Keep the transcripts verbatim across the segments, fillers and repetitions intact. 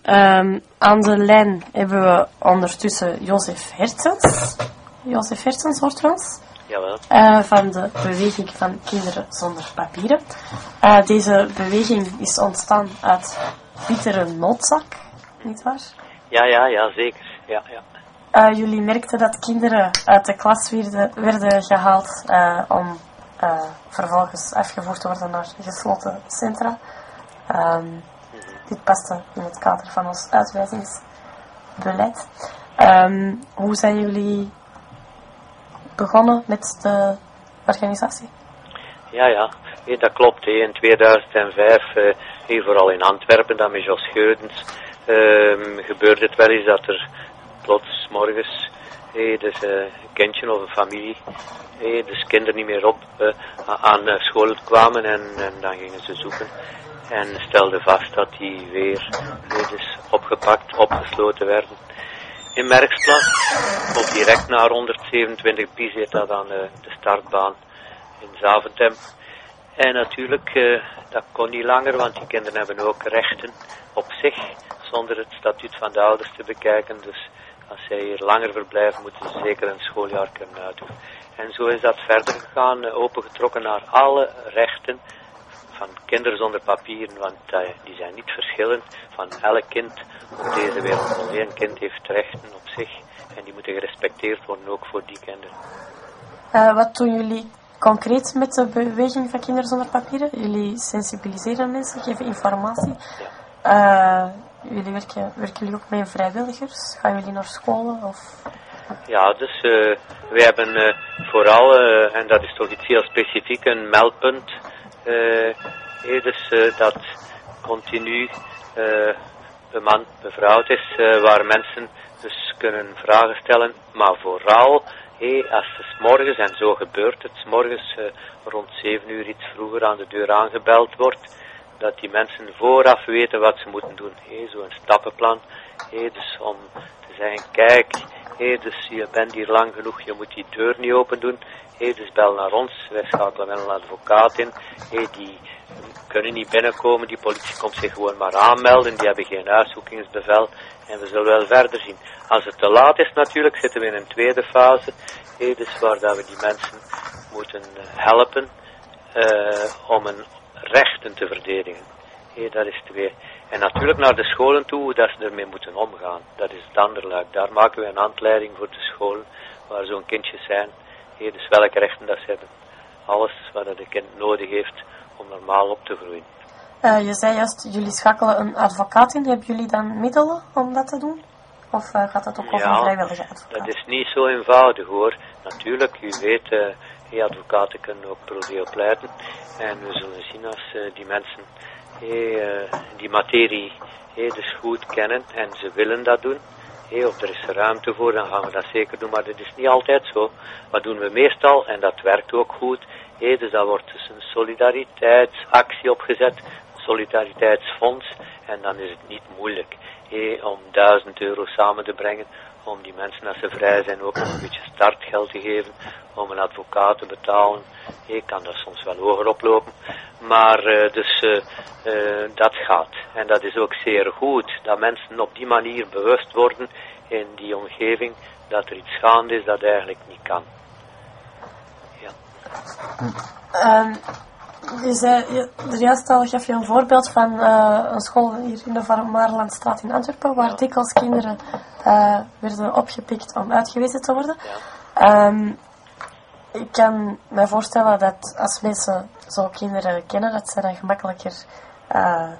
Um, aan de lijn hebben we ondertussen Jozef Hertens. Jozef Hertens hoort u ons? Jawel. Uh, van de beweging van Kinderen Zonder Papieren. Uh, deze beweging is ontstaan uit bittere noodzaak, nietwaar? Ja, ja, ja, zeker. Ja, ja. Uh, jullie merkten dat kinderen uit de klas werden, werden gehaald uh, om uh, vervolgens afgevoerd te worden naar gesloten centra. Um, mm-hmm. Dit paste in het kader van ons uitwijzingsbeleid. Um, hoe zijn jullie begonnen met de organisatie? Ja, ja, nee, dat klopt. Hé. In tweeduizend vijf, uh, hier vooral in Antwerpen, dan met Jos Geudens, uh, gebeurde het wel eens dat er plots morgens hé, dus, uh, een kindje of een familie, hé, dus kinderen niet meer op uh, aan uh, school kwamen en, en dan gingen ze zoeken. En stelden vast dat die weer hé, dus opgepakt, opgesloten werden. In Merksplas, of direct naar honderdzevenentwintig bis zit dat aan uh, de startbaan in Zaventem. En natuurlijk, uh, dat kon niet langer, want die kinderen hebben ook rechten op zich, zonder het statuut van de ouders te bekijken. Dus als zij hier langer verblijven, moeten ze zeker een schooljaar kunnen uitdoen. En zo is dat verder gegaan, uh, opengetrokken naar alle rechten van kinderen zonder papieren, want uh, die zijn niet verschillend van elk kind op deze wereld. Een kind heeft rechten op zich en die moeten gerespecteerd worden, ook voor die kinderen. Uh, wat doen jullie concreet met de beweging van Kinderen Zonder Papieren? Jullie sensibiliseren mensen, geven informatie. Ja. Uh, jullie werken, werken jullie ook met vrijwilligers? Gaan jullie naar scholen? Of? Ja, dus uh, wij hebben uh, vooral, uh, en dat is toch iets heel specifiek, een meldpunt. Uh, hey, dus uh, dat continu uh, bemand, bevrouwd is, uh, waar mensen dus kunnen vragen stellen, maar vooral hey, als het 's morgens, en zo gebeurt het, 's morgens uh, rond zeven uur iets vroeger aan de deur aangebeld wordt, dat die mensen vooraf weten wat ze moeten doen. Hey, zo'n stappenplan, hey, dus om te zeggen, kijk, hey, dus je bent hier lang genoeg, je moet die deur niet open doen. Hey, dus bel naar ons, wij schakelen wel een advocaat in. Hey, die kunnen niet binnenkomen, die politie komt zich gewoon maar aanmelden, die hebben geen huiszoekingsbevel en we zullen wel verder zien. Als het te laat is natuurlijk, zitten we in een tweede fase, hey, dus waar dat we die mensen moeten helpen uh, om hun rechten te verdedigen. Hey, dat is twee. En natuurlijk naar de scholen toe, hoe dat ze ermee moeten omgaan. Dat is het andere luik. Daar maken we een handleiding voor de scholen, waar zo'n kindjes zijn. Hey, dus welke rechten dat ze hebben. Alles wat het kind nodig heeft om normaal op te groeien. Uh, je zei juist, jullie schakelen een advocaat in. Hebben jullie dan middelen om dat te doen? Of uh, gaat dat ook over ja, een vrijwillige advocaat? Dat is niet zo eenvoudig hoor. Natuurlijk, u weet, uh, die advocaten kunnen ook pro deo pleiten. En we zullen zien als uh, die mensen hey, uh, die materie hey, dus goed kennen en ze willen dat doen. Hey, of er is ruimte voor, dan gaan we dat zeker doen, maar dat is niet altijd zo. Wat doen we meestal, en dat werkt ook goed, hey, dus dat wordt dus een solidariteitsactie opgezet, een solidariteitsfonds, en dan is het niet moeilijk hey, om duizend euro samen te brengen, om die mensen als ze vrij zijn ook nog een beetje startgeld te geven, om een advocaat te betalen. Hey, kan dat soms wel hoger oplopen, maar uh, dus uh, uh, dat gaat. En dat is ook zeer goed, dat mensen op die manier bewust worden in die omgeving, dat er iets gaande is dat eigenlijk niet kan. Ja. Um, je zei, je, er juist al gaf je een voorbeeld van uh, een school hier in de Van Maarlandstraat in Antwerpen, waar ja. dikwijls kinderen uh, werden opgepikt om uitgewezen te worden. Ja. Um, ik kan me voorstellen dat als mensen zo kinderen kennen, dat ze dan gemakkelijker uh,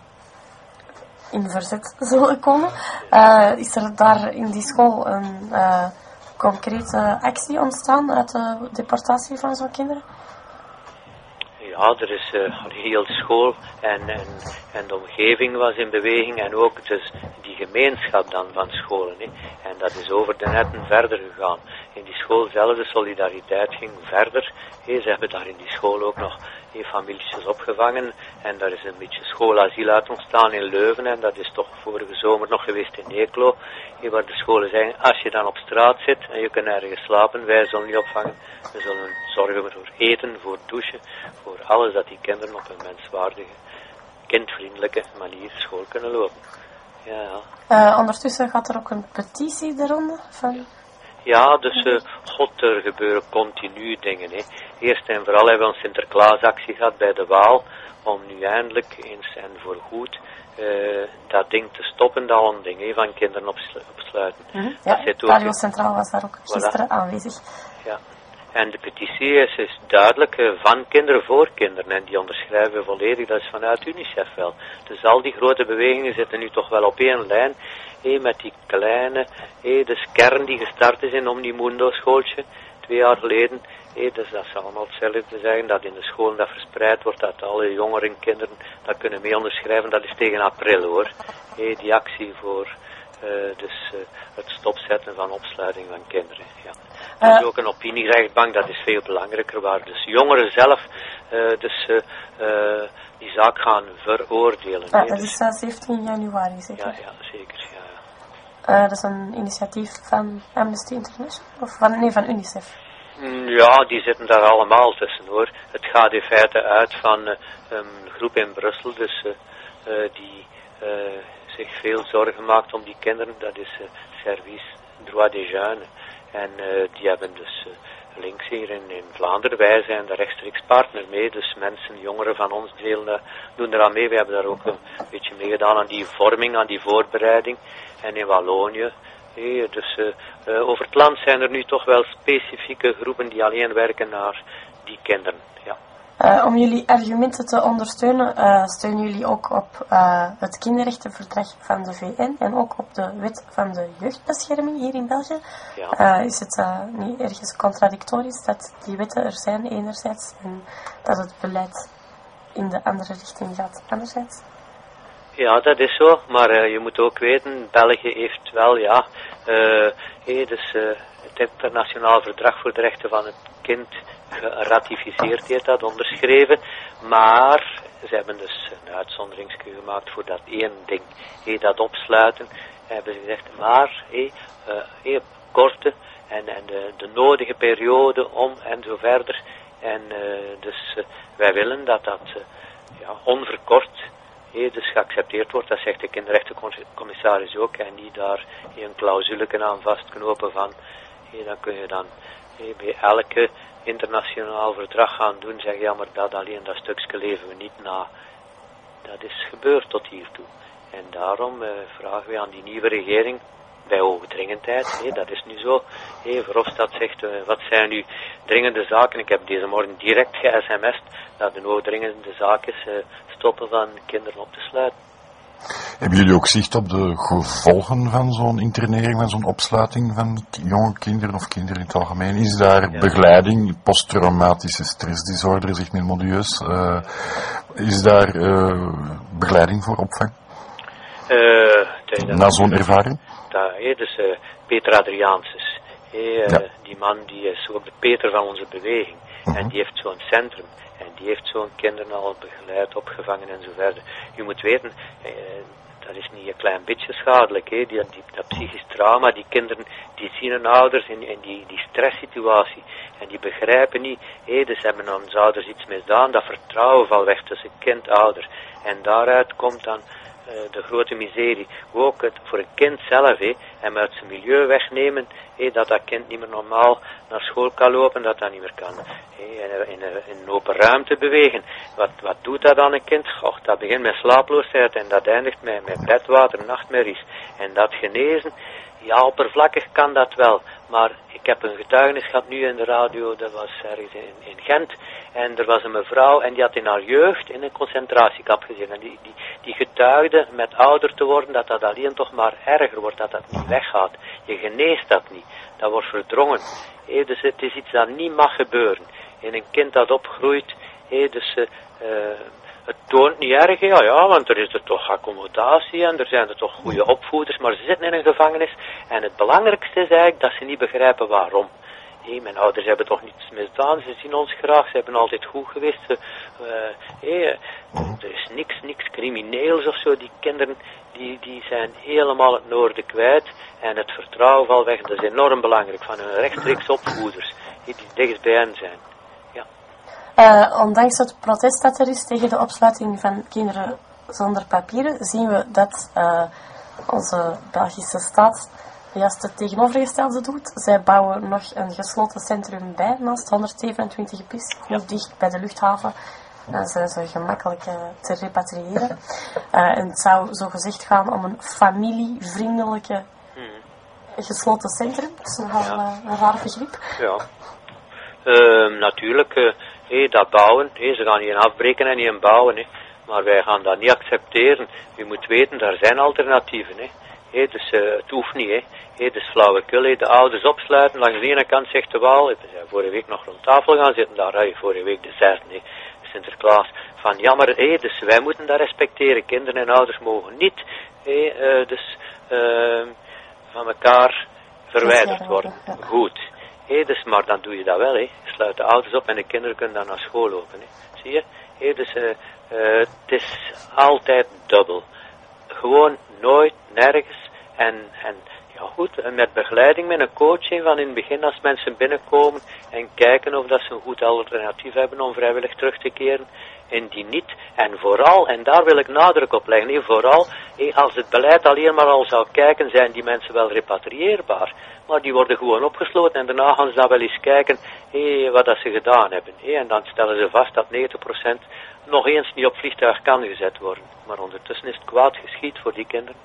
in verzet zullen komen. Uh, is er daar in die school een uh, concrete actie ontstaan uit de deportatie van zo'n kinderen? Ja, er is uh, heel de school en, en, en de omgeving was in beweging en ook dus die gemeenschap dan van scholen. Hè. En dat is over de netten verder gegaan. In die school zelf, de solidariteit ging verder. Hey, ze hebben daar in die school ook nog hey, families opgevangen en daar is een beetje schoolasiel uit ontstaan in Leuven en dat is toch vorige zomer nog geweest in Eeklo, hey, waar de scholen zeggen, als je dan op straat zit en je kunt ergens slapen, wij zullen je opvangen, we zullen zorgen voor eten, voor douchen, voor alles dat die kinderen op een menswaardige, kindvriendelijke manier school kunnen lopen. Ja, ja. Uh, ondertussen gaat er ook een petitie de ronde van... Ja, dus uh, god, er gebeuren continu dingen. Hè. Eerst en vooral hebben we een Sinterklaasactie gehad bij de Waal, om nu eindelijk eens en voorgoed uh, dat ding te stoppen, dat al een ding hè, van kinderen opslu opsluiten. Mm-hmm. Ja, Radio Centraal was daar ook gisteren voilà. aanwezig. Ja. En de petitie is, is duidelijk uh, van kinderen voor kinderen. En die onderschrijven we volledig, dat is vanuit UNICEF wel. Dus al die grote bewegingen zitten nu toch wel op één lijn. Hey, met die kleine, hey, de kern die gestart is in Omnimundo schooltje, twee jaar geleden. Hey, dus dat is allemaal hetzelfde zeggen, dat in de scholen dat verspreid wordt, dat alle jongeren, kinderen dat kunnen mee onderschrijven. Dat is tegen april hoor. Hey, die actie voor uh, dus, uh, het stopzetten van opsluiting van kinderen. Ja. Er is ook een opinierechtbank, dat is veel belangrijker, waar dus jongeren zelf uh, dus, uh, uh, die zaak gaan veroordelen. Ah, dat is uh, zeventien januari zeker? Ja, ja, zeker. Ja. Uh, dat is een initiatief van Amnesty International? Of van, nee, van UNICEF? Ja, die zitten daar allemaal tussen hoor. Het gaat in feite uit van uh, een groep in Brussel, dus uh, uh, die uh, zich veel zorgen maakt om die kinderen. Dat is uh, Service Droit des Jeunes. En uh, die hebben dus uh, links hier in, in Vlaanderen, wij zijn de rechtstreeks partner mee, dus mensen, jongeren van ons delen, uh, doen eraan mee. We hebben daar ook een beetje mee gedaan aan die vorming, aan die voorbereiding. En in Wallonië, hey, dus uh, uh, over het land zijn er nu toch wel specifieke groepen die alleen werken naar die kinderen. Ja. Uh, om jullie argumenten te ondersteunen, uh, steunen jullie ook op uh, het kinderrechtenverdrag van de V N en ook op de wet van de jeugdbescherming hier in België. Ja. Uh, is het uh, niet ergens contradictorisch dat die wetten er zijn enerzijds en dat het beleid in de andere richting gaat anderzijds? Ja, dat is zo, maar uh, je moet ook weten, België heeft wel, ja, uh, hey, dus, uh, het internationaal verdrag voor de rechten van het kind geratificeerd, heeft dat onderschreven, maar ze hebben dus een uitzonderingsje gemaakt voor dat één ding, hey, dat opsluiten, hebben ze gezegd, maar hey, uh, hey, korte en, en de, de nodige periode om en zo verder, en uh, dus uh, wij willen dat dat uh, ja, onverkort Hey, dus geaccepteerd wordt, dat zegt de kinderrechtencommissaris ook, en die daar hey, een clausule aan vastknopen van, hey, dan kun je dan hey, bij elke internationaal verdrag gaan doen, zeg ja, maar dat alleen, dat stukje leven we niet na. Dat is gebeurd tot hiertoe. En daarom uh, vragen we aan die nieuwe regering, bij hoge dringendheid, hey, dat is nu zo. Hey, Verhofstadt zegt, uh, wat zijn nu dringende zaken? Ik heb deze morgen direct ge-sms'd dat de hoogdringende zaak is uh, stoppen van kinderen op te sluiten. Hebben jullie ook zicht op de gevolgen van zo'n internering, van zo'n opsluiting van jonge kinderen of kinderen in het algemeen? Is daar ja. begeleiding, posttraumatische stressdisorder, zegt men modieus, uh, is daar uh, begeleiding voor opvang? Uh, Na zo'n ervaring? Dat, hey, dus uh, Peter Adriaanses, hey, uh, ja. die man die is ook de Peter van onze beweging, uh-huh. en die heeft zo'n centrum. En die heeft zo'n kinderen al begeleid, opgevangen en zo verder. Je moet weten, eh, dat is niet een klein beetje schadelijk. Hè. Die, die, dat psychisch trauma, die kinderen, die zien hun ouders in, in die, die stresssituatie. En die begrijpen niet, hé, dus hebben onze ouders iets misdaan. Dat vertrouwen valt weg tussen kind en ouder. En daaruit komt dan uh, de grote miserie. Ook het, voor een kind zelf, hé, hem uit zijn milieu wegnemen, hé, dat dat kind niet meer normaal naar school kan lopen, dat dat niet meer kan. Hé, in, in, in een open ruimte bewegen. Wat, wat doet dat aan een kind? Och, dat begint met slaaploosheid en dat eindigt met, met bedwater, nachtmerries. En dat genezen, ja, oppervlakkig kan dat wel. Maar ik heb een getuigenis gehad nu in de radio, dat was ergens in, in Gent. En er was een mevrouw en die had in haar jeugd in een concentratiekamp gezeten. En die, die, die getuigde met ouder te worden dat dat alleen toch maar erger wordt, dat dat niet weggaat. Je geneest dat niet. Dat wordt verdrongen. Hey, dus het is iets dat niet mag gebeuren. In een kind dat opgroeit, hey, dus uh, uh, het toont niet erg, ja, ja, want er is er toch accommodatie en er zijn er toch goede opvoeders, maar ze zitten in een gevangenis. En het belangrijkste is eigenlijk dat ze niet begrijpen waarom. Hey, mijn ouders hebben toch niets misdaan, ze zien ons graag, ze hebben altijd goed geweest. Ze, uh, hey, er is niks, niks crimineels of zo. Die kinderen die, die zijn helemaal het noorden kwijt en het vertrouwen valt weg. Dat is enorm belangrijk van hun rechtstreeks opvoeders die dichtst bij hen zijn. Ja. Uh, ondanks het protest dat er is tegen de opsluiting van kinderen zonder papieren, zien we dat uh, onze Belgische staat juist het tegenovergestelde doet. Zij bouwen nog een gesloten centrum bij, naast honderdzevenentwintig bis, goed ja. dicht bij de luchthaven. Dan zijn ze gemakkelijk uh, te repatriëren. Uh, en het zou zo gezegd gaan om een familievriendelijke hmm. gesloten centrum. Dat is nogal ja. uh, een raar begrip. Ja, uh, natuurlijk. Uh, hey, dat bouwen, hey, ze gaan niet afbreken en niet bouwen. Hey. Maar wij gaan dat niet accepteren. U moet weten, daar zijn alternatieven. Hey. Hey, dus uh, het hoeft niet. Hey. Hey, dus flauwekul, hey, de ouders opsluiten. Langs de ene kant zegt de Waal. We zijn vorige week nog rond tafel gaan zitten. Daar hey, vorige week de zesde. Hey. Sinterklaas, van jammer, hé, dus wij moeten dat respecteren. Kinderen en ouders mogen niet hé, uh, dus, uh, van elkaar verwijderd worden. Goed. Hé, dus, maar dan doe je dat wel. Hé. Sluit de ouders op en de kinderen kunnen dan naar school lopen. Hé. Zie je? Hé, dus, uh, uh, het is altijd dubbel. Gewoon nooit, nergens. En, en ja goed, met begeleiding, met een coaching van in het begin als mensen binnenkomen en kijken of dat ze een goed alternatief hebben om vrijwillig terug te keren. En die niet. En vooral, en daar wil ik nadruk op leggen, nee, vooral als het beleid alleen maar al zou kijken, zijn die mensen wel repatrieerbaar. Maar die worden gewoon opgesloten en daarna gaan ze dan wel eens kijken hé, wat dat ze gedaan hebben. Hé, en dan stellen ze vast dat negentig procent nog eens niet op vliegtuig kan gezet worden. Maar ondertussen is het kwaad geschied voor die kinderen.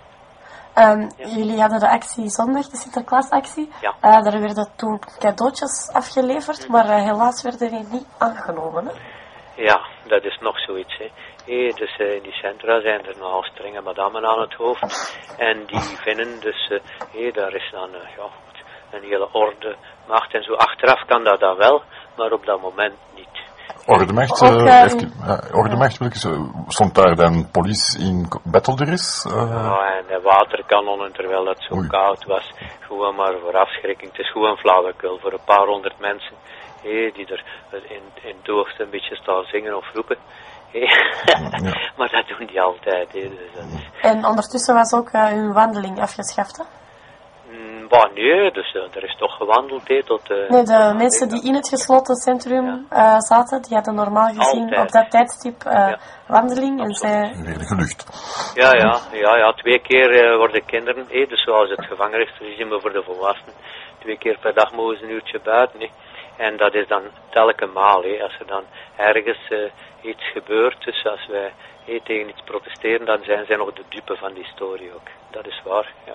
Um, ja. Jullie hadden de actie zondag, de Sinterklaasactie. Ja. Uh, daar werden toen cadeautjes afgeleverd, mm. maar uh, helaas werden die niet aangenomen. Hè? Ja, dat is nog zoiets. Hè. Hey, dus uh, in die centra zijn er nogal strenge madammen aan het hoofd. En die vinden dus, uh, hey, daar is dan uh, ja, een hele orde, macht en zo. Achteraf kan dat dan wel, maar op dat moment niet. Ordemacht, uh, uh, heeft, uh, Ordemacht uh, stond daar dan politie in battle er is? Uh... Ja, en de waterkanonnen terwijl het zo Oei. koud was. Gewoon maar voor afschrikking. Het is gewoon flauwekul voor een paar honderd mensen. Hey, die er in, in het oogst een beetje staan zingen of roepen. Hey. Ja. Maar dat doen die altijd. Hey, dus dat is... En ondertussen was ook uh, hun wandeling afgeschaft, hè? Maar nee, dus uh, er is toch gewandeld he, tot... Uh, nee, de mensen die in het gesloten centrum ja. uh, zaten, die hadden normaal gezien Altijd. op dat tijdstip uh, ja. wandeling. En zij... Weer gelucht. Ja, ja, ja, ja, twee keer uh, worden kinderen, hey, dus zoals het gevangenisregime voor de volwassenen, twee keer per dag mogen ze een uurtje buiten. Hey. En dat is dan telke maal, hey, als er dan ergens uh, iets gebeurt, dus als wij hey, tegen iets protesteren, dan zijn zij nog de dupe van die story ook. Dat is waar, ja.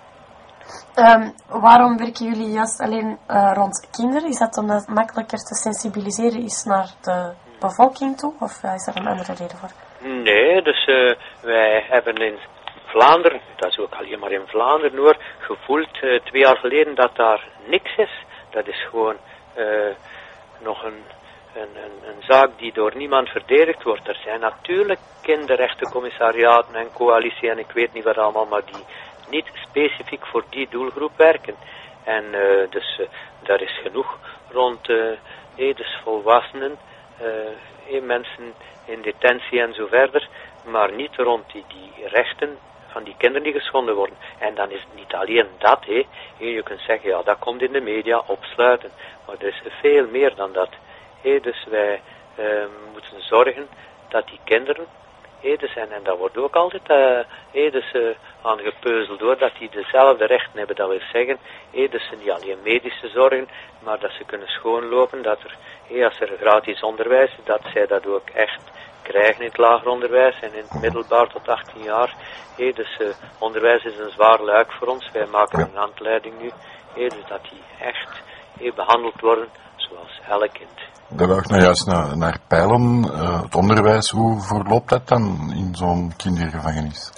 Um, waarom werken jullie juist alleen uh, rond kinderen? Is dat omdat het makkelijker te sensibiliseren is naar de bevolking toe? Of uh, is er een andere reden voor? Nee, dus uh, wij hebben in Vlaanderen, dat is ook alleen maar in Vlaanderen hoor, gevoeld uh, twee jaar geleden dat daar niks is. Dat is gewoon uh, nog een, een, een, een zaak die door niemand verdedigd wordt. Er zijn natuurlijk kinderrechtencommissariaten en coalitie en ik weet niet wat allemaal, maar die niet specifiek voor die doelgroep werken. En uh, dus uh, daar is genoeg rond uh, hey, dus volwassenen, uh, hey, mensen in detentie en zo verder, maar niet rond die, die rechten van die kinderen die geschonden worden. En dan is het niet alleen dat, hey. Hey, je kunt zeggen, ja, dat komt in de media, opsluiten, maar er is veel meer dan dat. Hey, dus wij uh, moeten zorgen dat die kinderen, hey, dus, en, en dat wordt ook altijd uh, hey, dus, uh, aan gepeuzeld door, dat die dezelfde rechten hebben. Dat wil zeggen, hey, dus niet alleen medische zorgen, maar dat ze kunnen schoonlopen, dat er, hey, als er gratis onderwijs is, dat zij dat ook echt krijgen in het lager onderwijs en in het middelbaar tot achttien jaar. Hey, dus uh, onderwijs is een zwaar luik voor ons, wij maken een handleiding nu, hey, dus dat die echt hey, behandeld worden zoals elk kind. Daar wou ik nou juist naar, naar peilen, uh, het onderwijs, hoe verloopt dat dan in zo'n kindergevangenis?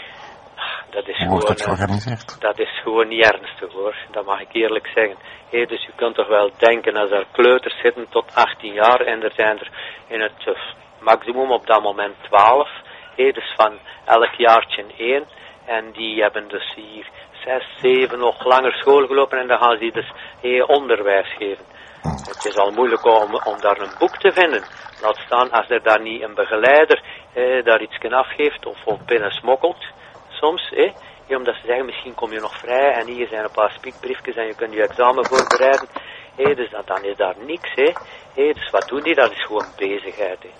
Dat is hoe wordt gewoon, dat georganiseerd? Dat is gewoon niet ernstig hoor, dat mag ik eerlijk zeggen. Hey, dus je kunt toch wel denken, als er kleuters zitten tot achttien jaar en er zijn er in het uh, maximum op dat moment twaalf, hey, dus van elk jaartje één, en die hebben dus hier zes, zeven nog langer school gelopen en dan gaan ze dus hey, onderwijs geven. Het is al moeilijk om, om daar een boek te vinden. Laat staan als er daar niet een begeleider eh, daar iets kan afgeeft of op binnen smokkelt. Soms, eh, ja, omdat ze zeggen misschien kom je nog vrij en hier zijn een paar spiekbriefjes en je kunt je examen voorbereiden. Eh, dus dat, dan is daar niks. Eh. Eh, dus wat doen die? Dat is gewoon bezigheid. Eh.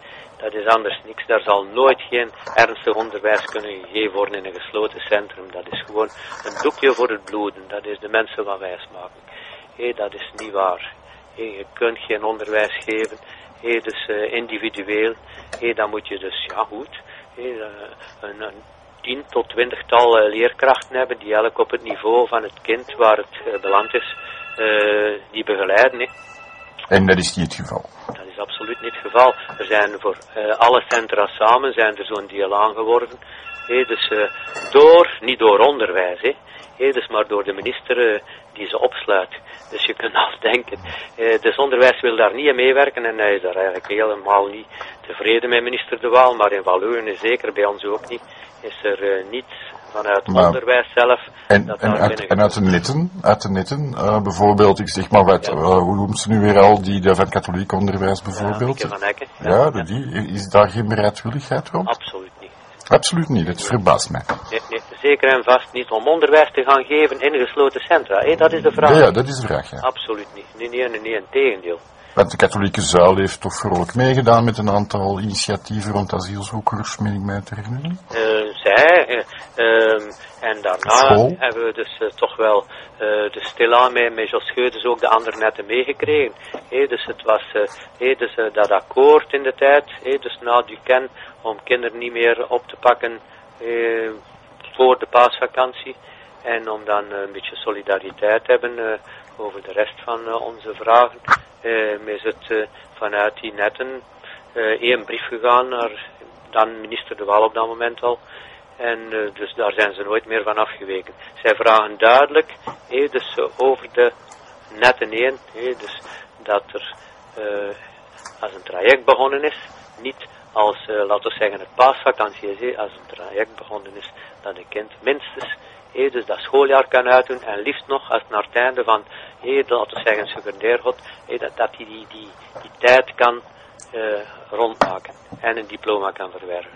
Dat is anders niks. Daar zal nooit geen ernstig onderwijs kunnen gegeven worden in een gesloten centrum. Dat is gewoon een doekje voor het bloeden. Dat is de mensen wat wijs maken. Hey, dat is niet waar. Hey, je kunt geen onderwijs geven. Hey, dus uh, individueel. Hey, dan moet je dus, ja goed, hey, uh, een, een tien tot twintigtal uh, leerkrachten hebben die elk op het niveau van het kind waar het uh, beland is, uh, die begeleiden. Hey. En dat is niet het geval? Dat is absoluut niet het geval. Er zijn voor uh, alle centra samen zijn er zo'n deal aangeworden. Hey, dus uh, door, niet door onderwijs, hey, hey, dus maar door de minister uh, die ze opsluit. Dus je kunt al denken, uh, dus onderwijs wil daar niet aan meewerken en hij is daar eigenlijk helemaal niet tevreden met minister De Waal, maar in Wallonië zeker, bij ons ook niet, is er uh, niets vanuit maar, onderwijs zelf. En, dat en, uit, en uit de netten, uit de netten uh, bijvoorbeeld, ik zeg maar wat, ja. uh, hoe noemt ze nu weer al, die de van katholiek onderwijs bijvoorbeeld? Ja, van Ecken. Ja, ja, ja. Die, is daar geen bereidwilligheid rond? Absoluut niet. Absoluut niet, dat verbaast mij. Nee, nee, zeker en vast niet om onderwijs te gaan geven in gesloten centra. Hey, dat is de vraag. Ja, ja, dat is de vraag, ja. Absoluut niet. Nee, nee, nee, nee, een tegendeel. Want de katholieke zuil heeft toch vrolijk meegedaan met een aantal initiatieven rond asielzoekers, meen ik mij te herinneren? Uh, zij, uh, um, en daarna School. hebben we dus uh, toch wel uh, de stilaan met, met Jos Scheuters ook de andere netten meegekregen. Hey, dus het was uh, hey, dus, uh, dat akkoord in de tijd, hey, dus na Duquesne, om kinderen niet meer op te pakken uh, voor de paasvakantie. En om dan uh, een beetje solidariteit te hebben uh, over de rest van uh, onze vragen. Uh, is het uh, vanuit die netten uh, één brief gegaan naar dan minister De Waal op dat moment al. En uh, dus daar zijn ze nooit meer van afgeweken. Zij vragen duidelijk, hey, dus uh, over de netten heen, hey, dus dat er uh, als een traject begonnen is, niet als, uh, laten we zeggen, het paasvakantie is, hey, als een traject begonnen is, dat een kind minstens Hey, dus dat schooljaar kan uitdoen en liefst nog als het naar het einde van, hey, laten we zeggen, secundair gaat, hey, dat hij die, die, die, die tijd kan uh, rondmaken en een diploma kan verwerven.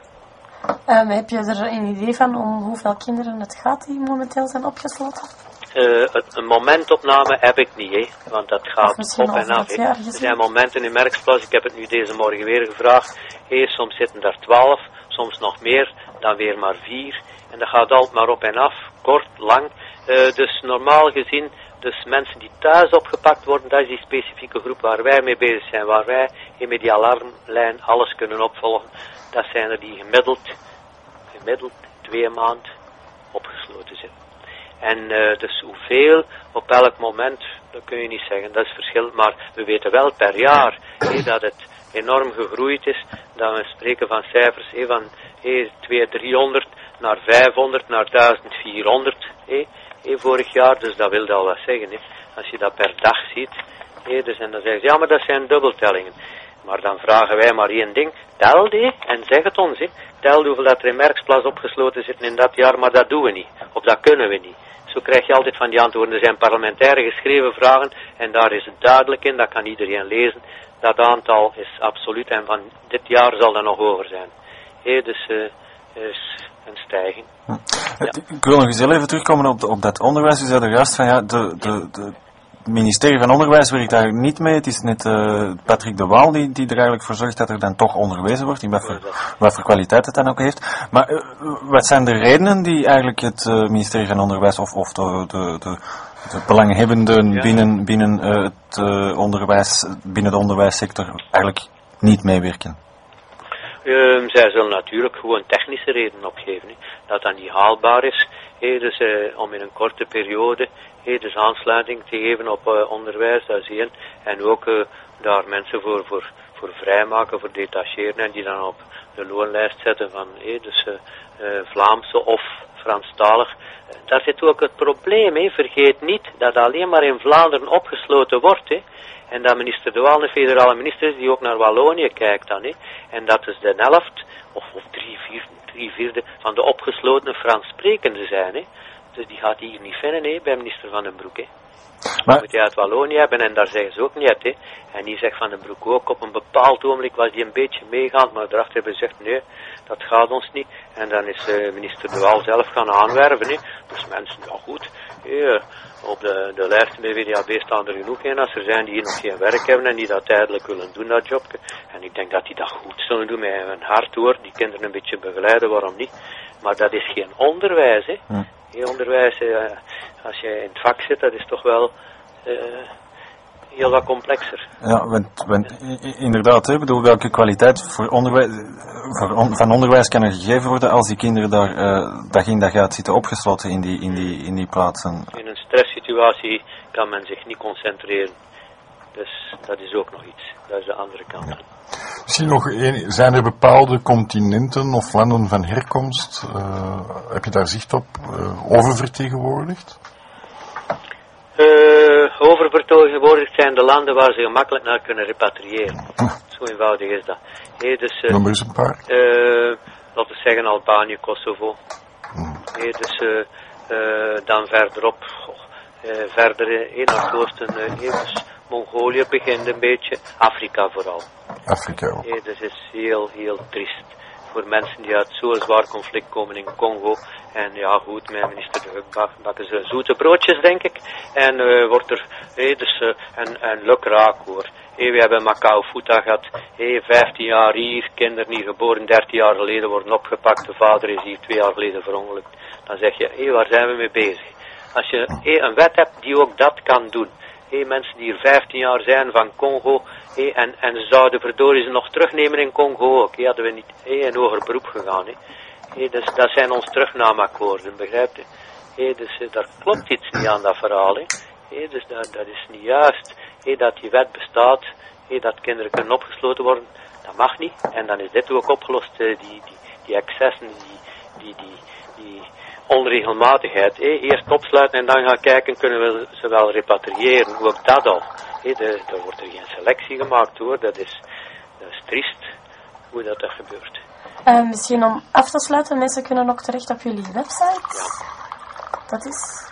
Um, heb je er een idee van om hoeveel kinderen het gaat die momenteel zijn opgesloten? Uh, het, een momentopname heb ik niet, hè, want dat gaat op en af. Er zijn momenten in Merksplas, ik heb het nu deze morgen weer gevraagd, hey, soms zitten er twaalf, soms nog meer, dan weer maar vier. En dat gaat altijd maar op en af, kort, lang. Uh, dus normaal gezien, dus mensen die thuis opgepakt worden, dat is die specifieke groep waar wij mee bezig zijn, waar wij met die alarmlijn alles kunnen opvolgen. Dat zijn er die gemiddeld, gemiddeld twee maanden opgesloten zitten. En uh, dus hoeveel, op elk moment, dat kun je niet zeggen, dat is verschillend, maar we weten wel per jaar hey, dat het enorm gegroeid is, dat we spreken van cijfers hey, van hey, tweehonderd, driehonderd naar vijfhonderd, naar duizend vierhonderd hey, hey, vorig jaar, dus dat wil al wat zeggen. Hey. Als je dat per dag ziet, hey, dus, en dan zeggen ze, ja maar dat zijn dubbeltellingen. Maar dan vragen wij maar één ding, tel die en zeg het ons. Hey. Tel hoeveel dat er in Merksplas opgesloten zitten in dat jaar, maar dat doen we niet, of dat kunnen we niet. Zo krijg je altijd van die antwoorden. Er zijn parlementaire geschreven vragen en daar is het duidelijk in, dat kan iedereen lezen. Dat aantal is absoluut en van dit jaar zal dat nog hoger zijn. Hey, dus uh, is een stijging. Hm. Ja. Ik wil nog eens heel even terugkomen op, de, op dat onderwijs. U zei er juist van ja, de, de, de, het ministerie van Onderwijs werkt daar niet mee. Het is net uh, Patrick De Waal die, die er eigenlijk voor zorgt dat er dan toch onderwezen wordt, in wat voor, wat voor kwaliteit het dan ook heeft. Maar uh, wat zijn de redenen die eigenlijk het uh, ministerie van Onderwijs of, of de, de, de, de belanghebbenden ja. binnen, binnen, uh, het, uh, onderwijs, binnen de onderwijssector eigenlijk niet meewerken? Um, zij zullen natuurlijk gewoon technische redenen opgeven. He. Dat dat niet haalbaar is. He, dus, uh, om in een korte periode he, dus aansluiting te geven op uh, onderwijs, dat is één. En ook uh, daar mensen voor, voor, voor vrijmaken, voor detacheren en die dan op de loonlijst zetten van he, dus, uh, uh, Vlaamse of Franstalig. Uh, daar zit ook het probleem. He. Vergeet niet dat alleen maar in Vlaanderen opgesloten wordt. He. En dat minister De Waal een federale minister is die ook naar Wallonië kijkt dan. Hè. En dat is de helft, of, of drie, vier, drie vierde van de opgeslotene Frans-sprekenden zijn. Hè. Dus die gaat hier niet vinden hè, bij minister Van den Broek. Hè. Maar moet je uit Wallonië hebben en daar zeggen ze ook niet. Hè. En die zegt Van den Broek ook, op een bepaald ogenblik was die een beetje meegaand, maar daarachter hebben ze gezegd, nee, dat gaat ons niet. En dan is uh, minister De Waal zelf gaan aanwerven. Hè. Dus mensen, ja goed, Ja, op de, de lijst bij V D A B staan er genoeg in als er zijn die hier nog geen werk hebben en die dat tijdelijk willen doen, dat jobje. En ik denk dat die dat goed zullen doen met een hart hoor, die kinderen een beetje begeleiden, waarom niet. Maar dat is geen onderwijs, hè. Hm. Geen onderwijs, eh, als je in het vak zit, dat is toch wel uh, heel wat complexer. Ja, want, want, inderdaad, ik bedoel, welke kwaliteit voor onderwijs, voor on, van onderwijs kan er gegeven worden als die kinderen daar uh, dag in dag uit zitten opgesloten in die, in die, in die plaatsen? In een stresssituatie kan men zich niet concentreren. Dus dat is ook nog iets. Dat is de andere kant. Ja. Misschien nog een, zijn er bepaalde continenten of landen van herkomst, uh, heb je daar zicht op, uh, oververtegenwoordigd? Uh, oververtegenwoordigd zijn de landen waar ze gemakkelijk naar kunnen repatriëren. Hm. Zo eenvoudig is dat. Hey, dus, uh, Noem eens een paar. Uh, laten we zeggen Albanië, Kosovo. Hm. Hey, dus uh, uh, dan verderop, uh, verder in naar het oosten, uh, hey, dus Mongolië begint een beetje, Afrika vooral. Afrika ook. Hey, dus is heel, heel triest. Voor mensen die uit zo'n zwaar conflict komen in Congo. En ja goed, mijn minister de Huk bakken ze zoete broodjes, denk ik. En uh, wordt er, hey, dus, uh, en, en luk raak hoor. Hey, we hebben Macau Futa gehad, hey, vijftien jaar hier, kinderen hier geboren, dertien jaar geleden worden opgepakt. De vader is hier twee jaar geleden verongelukt. Dan zeg je, hey, waar zijn we mee bezig? Als je hey, een wet hebt die ook dat kan doen. Hey, mensen die hier vijftien jaar zijn van Congo, hey, en, en ze zouden verdorie ze nog terugnemen in Congo ook. Hey, hadden we niet hey, in hoger beroep gegaan. Hey. Hey, dus dat zijn ons terugnamakkoorden, begrijp je? Hey, dus uh, daar klopt iets niet aan dat verhaal. Hey. Hey, dus dat, dat is niet juist. Hey, dat die wet bestaat, hey, dat kinderen kunnen opgesloten worden, dat mag niet. En dan is dit ook opgelost, uh, die, die, die excessen, die, die, die, die onregelmatigheid. Hey, eerst opsluiten en dan gaan kijken, kunnen we ze wel repatriëren. Ook dat al. Hey, de, er wordt er geen selectie gemaakt hoor, dat is, dat is triest hoe dat, dat gebeurt. Uh, misschien om af te sluiten, mensen kunnen ook terecht op jullie website. Ja. Dat is?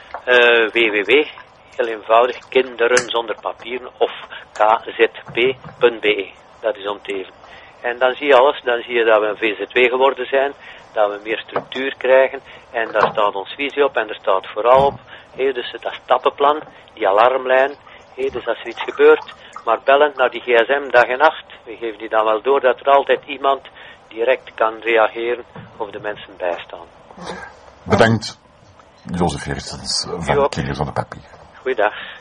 Uh, www, heel eenvoudig, kinderen zonder papieren of k z p punt b e. Dat is om te even. En dan zie je alles, dan zie je dat we een V Z W geworden zijn, dat we meer structuur krijgen en daar staat ons visie op en er staat vooral op, hey, dus dat stappenplan, die alarmlijn, hey, dus als er iets gebeurt, maar bellen naar die gsm dag en nacht, we geven die dan wel door dat er altijd iemand direct kan reageren of de mensen bijstaan. Bedankt, Jozef Eerstens van Kinderen zonder Papier. Goeiedag.